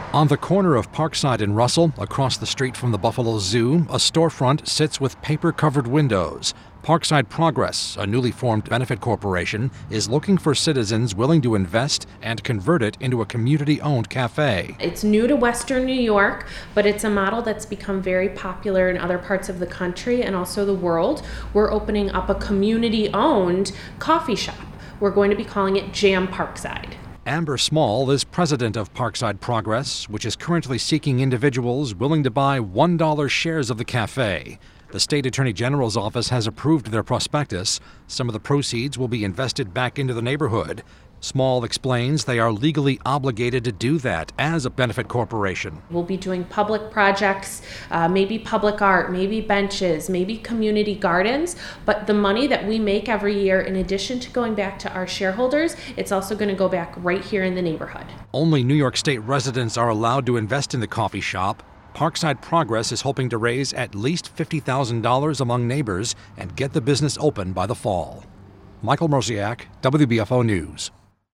On the corner of Parkside and Russell, across the street from the Buffalo Zoo, a storefront sits with paper-covered windows. Parkside Progress, a newly formed benefit corporation, is looking for citizens willing to invest and convert it into a community-owned cafe. It's new to Western New York, but it's a model that's become very popular in other parts of the country and also the world. We're opening up a community-owned coffee shop. We're going to be calling it Jam Parkside. Amber Small is president of Parkside Progress, which is currently seeking individuals willing to buy $1 shares of the cafe. The state attorney general's office has approved their prospectus. Some of the proceeds will be invested back into the neighborhood. Small explains they are legally obligated to do that as a benefit corporation. We'll be doing public projects, maybe public art, maybe benches, maybe community gardens, but the money that we make every year, in addition to going back to our shareholders, it's also going to go back right here in the neighborhood. Only New York State residents are allowed to invest in the coffee shop. Parkside Progress is hoping to raise at least $50,000 among neighbors and get the business open by the fall. Michael Mrosiak, WBFO News.